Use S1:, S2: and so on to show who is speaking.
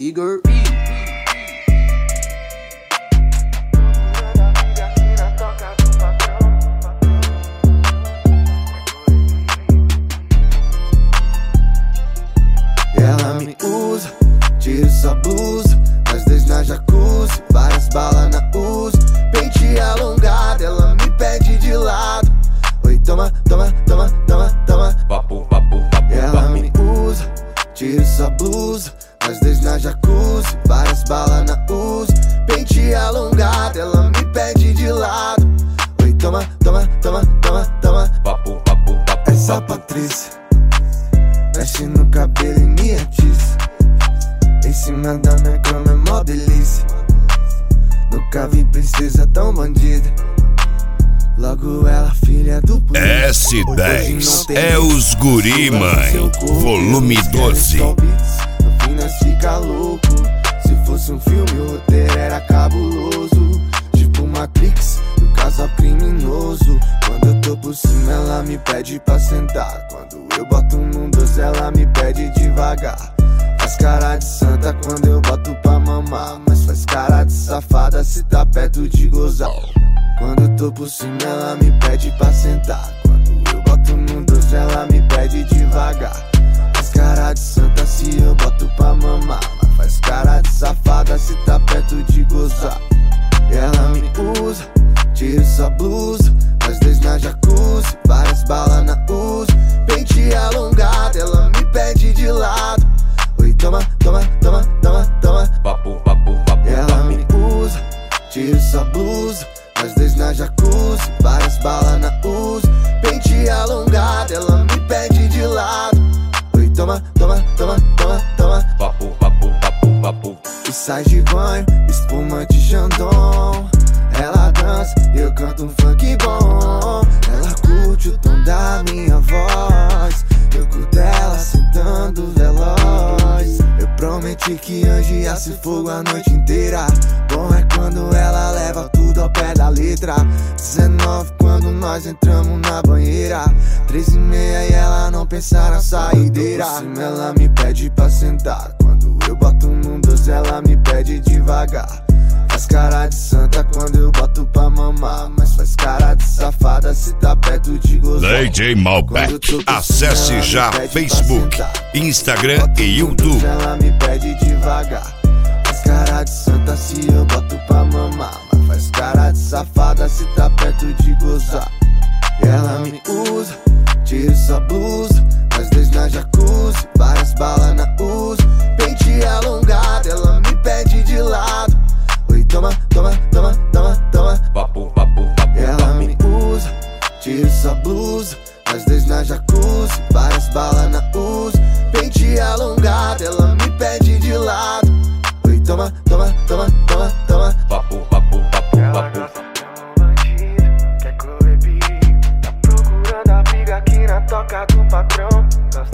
S1: Igor.
S2: Ela me usa, tira sua blusa, nós dois na jacuzzi, várias balas na Uzi, pente alongado, ela me pede de lado. Oi, toma, toma, toma, toma, toma.
S3: Papo, papo, papo.
S2: Ela me usa, tira sua blusa, nós dois na jacuzzi, várias balas na Uzi, pente alongado, ela me pede de lado. Oi, toma, toma, toma, toma, toma.
S3: Papo, papo, papo.
S2: Essa Patrícia mexe no cabelo e me atiça. Em cima da minha cama é mó delícia. Nunca vi princesa tão bandida. Logo ela, filha do polícia.
S4: S10 é os guri, mãe. Volume 12.
S2: No fim nós fica louco. Se fosse um filme o roteiro era cabuloso. Tipo Matrix, no casal criminoso. Quando eu tô por cima ela me pede pra sentar. Quando eu boto num doce ela me pede devagar. Faz cara de santa quando eu boto pra mamar, mas faz cara de safada se tá perto de gozar. Quando eu tô por cima ela me pede pra sentar. Quando eu boto num doce ela me pede devagar. Faz cara de santa se eu boto pra mamar, mas faz cara de safada se tá perto de gozar. Ela me usa, tira sua blusa, nós dois na jacuzzi, várias balas na Uzi, pente alongado, ela me pede de lado. Oi, toma, toma, toma, toma, toma.
S3: Papo, papo, papo.
S2: Ela me usa, tira sua blusa, nós dois na jacuzzi, várias balas na Uzi, pente alongado, ela me pede de lado. Oi, toma, toma, toma, toma, toma.
S3: Papo, papo, papo, papo.
S2: E sai de banho, espuma de Chandon. Ela dança e eu canto um funk bom. Ela curte o tom da minha voz, eu curto ela sentando veloz. Eu prometi que anjo ia ser fogo a noite inteira. Bom é quando ela leva tudo ao pé da letra. 19 quando nós entramos na banheira. 3:30 e ela não pensa na saideira. Por cima ela me pede pra sentar. Quando eu boto num doce ela me pede devagar. Faz cara de santa quando eu boto pra mamar, mas faz cara de safada se tá perto de gozar.
S4: DJ Malbec. Acesse já Facebook, Instagram e YouTube.
S2: Ela me pede devagar. Faz cara de santa se eu boto pra mamar, mas faz cara de safada se tá perto de gozar. Ela me usa, tira sua blusa, nós dois na jacuzzi, várias balas na Uzi, pente alongado, ela me pede de lado. Oi, toma, toma, toma, toma, toma.
S3: Papo, papo, papo.
S2: Ela me usa, tira sua blusa, nós dois na jacuzzi, várias balas na Uzi, pente alongado, ela me pede de lado. Oi, toma, toma, toma, toma, toma.
S3: Papo, papo, papo,
S5: Ela
S3: papo.
S5: gosta de um bandido, quer correr perigo. Tá procurando a briga aqui na toca do patrão. Gosta